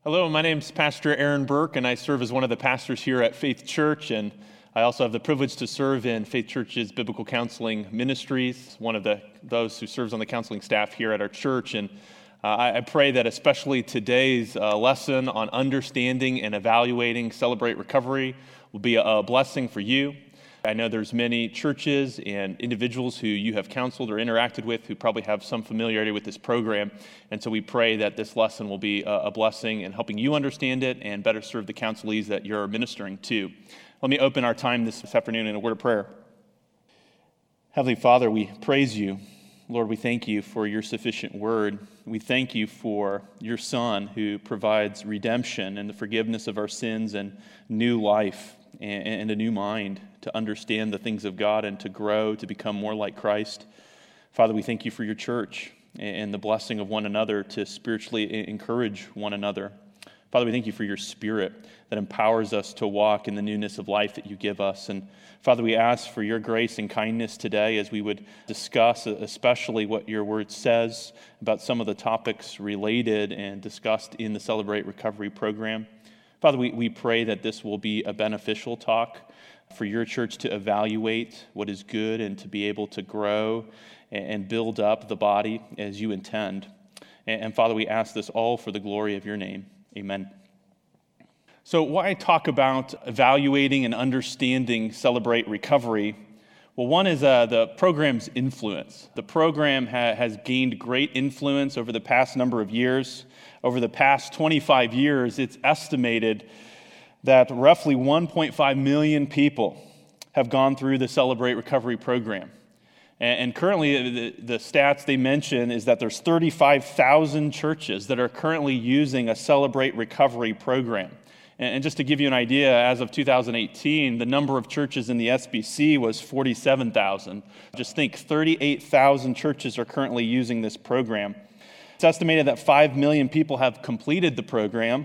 Hello, my name is Pastor Aaron Burke, and I serve as one of the pastors here at Faith Church, and I also have the privilege to serve in Faith Church's Biblical Counseling Ministries, one of those who serves on the counseling staff here at our church. And I pray that especially today's lesson on understanding and evaluating Celebrate Recovery will be a blessing for you. I know there's many churches and individuals who you have counseled or interacted with who probably have some familiarity with this program. And so we pray that this lesson will be a blessing in helping you understand it and better serve the counselees that you're ministering to. Let me open our time this afternoon in a word of prayer. Heavenly Father, we praise you. Lord, we thank you for your sufficient word. We thank you for your Son who provides redemption and the forgiveness of our sins and new life and a new mind to understand the things of God and to grow, to become more like Christ. Father, we thank you for your church and the blessing of one another to spiritually encourage one another. Father, we thank you for your Spirit that empowers us to walk in the newness of life that you give us. And Father, we ask for your grace and kindness today as we would discuss especially what your word says about some of the topics related and discussed in the Celebrate Recovery program. Father, we pray that this will be a beneficial talk for your church to evaluate what is good and to be able to grow and build up the body as you intend. And Father, we ask this all for the glory of your name. Amen. So why talk about evaluating and understanding Celebrate Recovery? Well, one is the program's influence. The program has gained great influence over the past number of years. Over the past 25 years, it's estimated that roughly 1.5 million people have gone through the Celebrate Recovery program. And currently, the stats they mention is that there's 35,000 churches that are currently using a Celebrate Recovery program. And just to give you an idea, as of 2018, the number of churches in the SBC was 47,000. Just think, 38,000 churches are currently using this program. It's estimated that 5 million people have completed the program.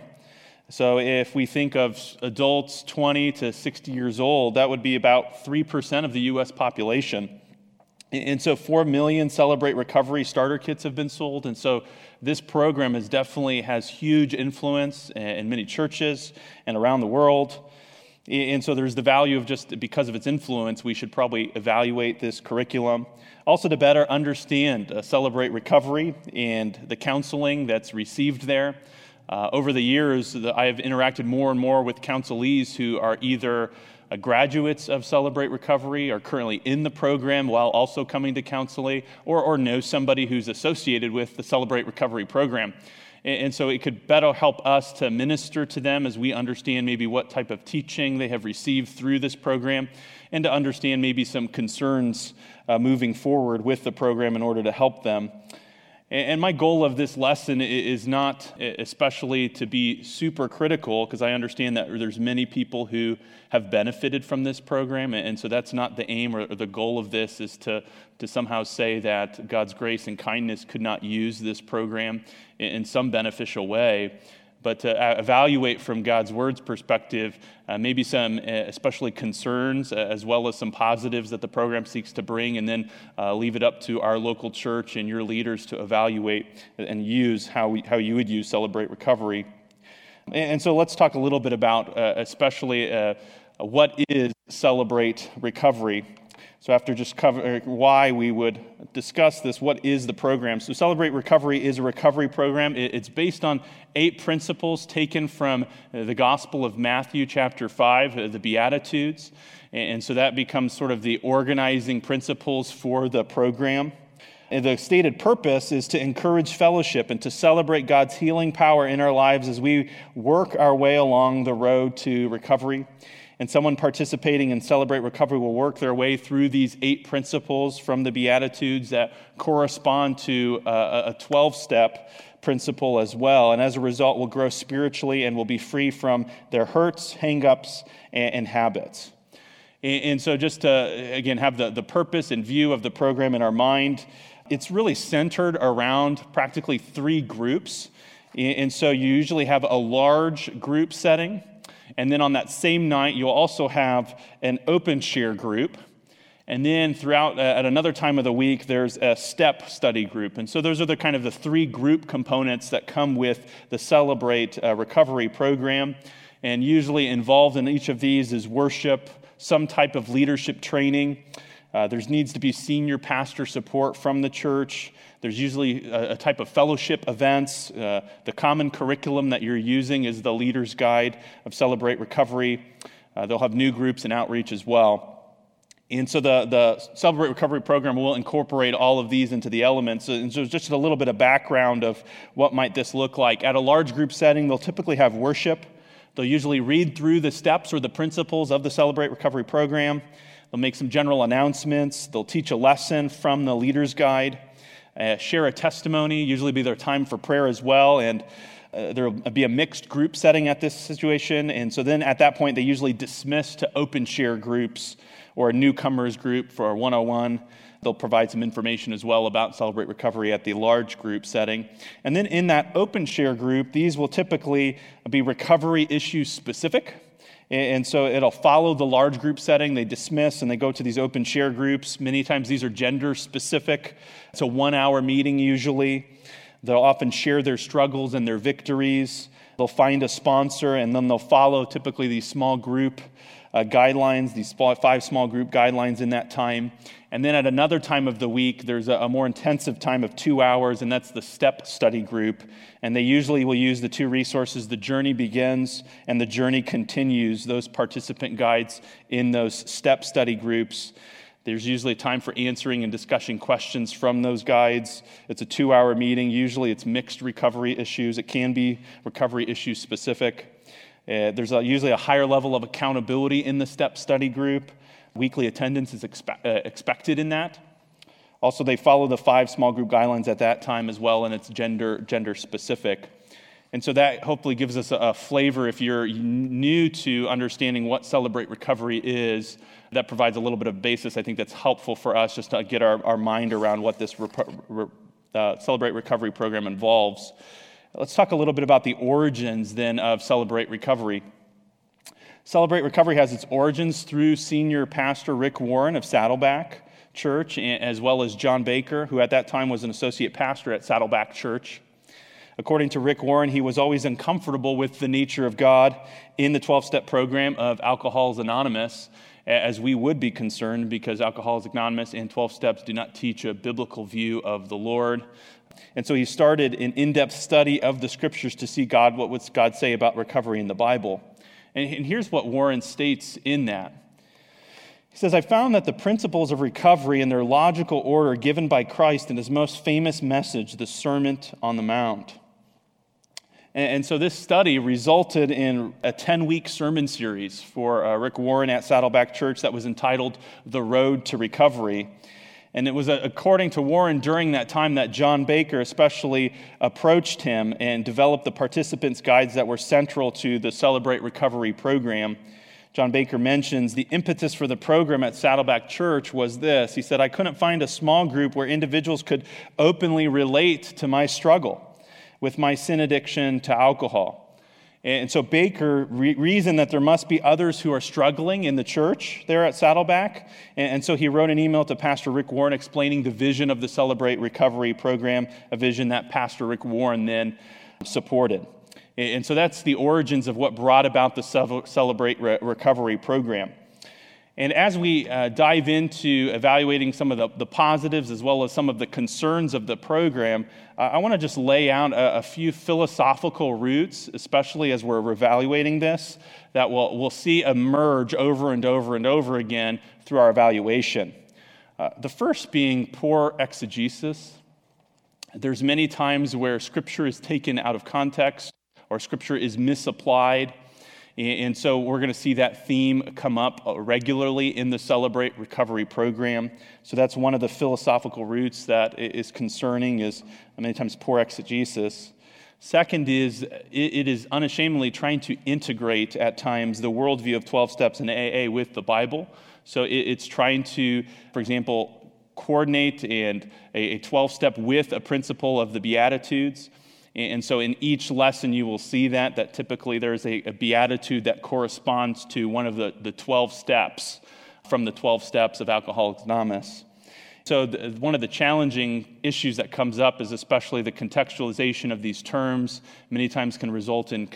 So if we think of adults 20 to 60 years old, that would be about 3% of the U.S. population. And so 4 million Celebrate Recovery starter kits have been sold. And so this program definitely has huge influence in many churches and around the world. And so there's the value of just because of its influence, we should probably evaluate this curriculum. Also to better understand Celebrate Recovery and the counseling that's received there. Over the years, I have interacted more and more with counselees who are either graduates of Celebrate Recovery, are currently in the program while also coming to counseling, or know somebody who's associated with the Celebrate Recovery program. And so it could better help us to minister to them as we understand maybe what type of teaching they have received through this program, and to understand maybe some concerns moving forward with the program in order to help them. And my goal of this lesson is not especially to be super critical, because I understand that there's many people who have benefited from this program, and so that's not the aim or the goal of this is to somehow say that God's grace and kindness could not use this program in some beneficial way, but to evaluate from God's word's perspective maybe some especially concerns as well as some positives that the program seeks to bring, and then leave it up to our local church and your leaders to evaluate and use how you would use Celebrate Recovery. And so let's talk a little bit about especially what is Celebrate Recovery. So after just covering why we would discuss this, what is the program? So Celebrate Recovery is a recovery program. It's based on 8 principles taken from the Gospel of Matthew chapter 5, the Beatitudes. And so that becomes sort of the organizing principles for the program. And the stated purpose is to encourage fellowship and to celebrate God's healing power in our lives as we work our way along the road to recovery. And someone participating in Celebrate Recovery will work their way through these 8 principles from the Beatitudes that correspond to a 12-step principle as well. And as a result, will grow spiritually and will be free from their hurts, hang-ups, and habits. And so just to, again, have the purpose and view of the program in our mind, it's really centered around practically 3 groups. And so you usually have a large group setting. And then on that same night, you'll also have an open share group. And then throughout, at another time of the week, there's a step study group. And so those are the three group components that come with the Celebrate Recovery program. And usually involved in each of these is worship, some type of leadership training. There needs to be senior pastor support from the church. There's usually a type of fellowship events. The common curriculum that you're using is the Leader's Guide of Celebrate Recovery. They'll have new groups and outreach as well. And so the Celebrate Recovery program will incorporate all of these into the elements. And so just a little bit of background of what might this look like. At a large group setting, they'll typically have worship. They'll usually read through the steps or the principles of the Celebrate Recovery program. They'll make some general announcements. They'll teach a lesson from the Leader's Guide, share a testimony, usually be their time for prayer as well, and there will be a mixed group setting at this situation. And so then at that point, they usually dismiss to open share groups or a newcomers group for a 101. They'll provide some information as well about Celebrate Recovery at the large group setting. And then in that open share group, these will typically be recovery issue specific. And so it'll follow the large group setting. They dismiss and they go to these open share groups. Many times these are gender specific. It's a 1 hour meeting usually. They'll often share their struggles and their victories. They'll find a sponsor, and then they'll follow typically these small group guidelines, these 5 small group guidelines in that time. And then at another time of the week, there's a more intensive time of 2 hours, and that's the step study group. And they usually will use the 2 resources, The Journey Begins and The Journey Continues, those participant guides in those step study groups. There's usually a time for answering and discussing questions from those guides. It's a 2 hour meeting. Usually it's mixed recovery issues. It can be recovery issue specific. There's usually a higher level of accountability in the step study group. Weekly attendance is expected in that. Also, they follow the 5 small group guidelines at that time as well, and it's gender specific. And so that hopefully gives us a flavor if you're new to understanding what Celebrate Recovery is. That provides a little bit of basis. I think that's helpful for us just to get our mind around what this Celebrate Recovery program involves. Let's talk a little bit about the origins then of Celebrate Recovery. Celebrate Recovery has its origins through senior pastor Rick Warren of Saddleback Church, as well as John Baker, who at that time was an associate pastor at Saddleback Church. According to Rick Warren, he was always uncomfortable with the nature of God in the 12-step program of Alcoholics Anonymous, as we would be concerned because Alcoholics Anonymous and 12 Steps do not teach a biblical view of the Lord. And so he started an in-depth study of the scriptures to see what would God say about recovery in the Bible. And here's what Warren states in that. He says, I found that the principles of recovery in their logical order given by Christ in his most famous message, the Sermon on the Mount. And so this study resulted in a 10-week sermon series for Rick Warren at Saddleback Church that was entitled The Road to Recovery. And it was according to Warren during that time that John Baker especially approached him and developed the participants' guides that were central to the Celebrate Recovery program. John Baker mentions the impetus for the program at Saddleback Church was this. He said, I couldn't find a small group where individuals could openly relate to my struggle with my sin addiction to alcohol. And so Baker reasoned that there must be others who are struggling in the church there at Saddleback. And so he wrote an email to Pastor Rick Warren explaining the vision of the Celebrate Recovery program, a vision that Pastor Rick Warren then supported. And so that's the origins of what brought about the Celebrate Recovery program. And as we dive into evaluating some of the positives as well as some of the concerns of the program, I want to just lay out a few philosophical roots, especially as we're evaluating this, that we'll see emerge over and over and over again through our evaluation. The first being poor exegesis. There's many times where Scripture is taken out of context or Scripture is misapplied. And so we're going to see that theme come up regularly in the Celebrate Recovery program. So that's one of the philosophical roots that is concerning, is many times poor exegesis. Second is, it is unashamedly trying to integrate at times the worldview of 12 Steps in AA with the Bible. So it's trying to, for example, coordinate and a 12-step with a principle of the Beatitudes. And so in each lesson, you will see that typically there's a beatitude that corresponds to one of the 12 steps from the 12 steps of Alcoholics Anonymous. So one of the challenging issues that comes up is especially the contextualization of these terms. Many times can result in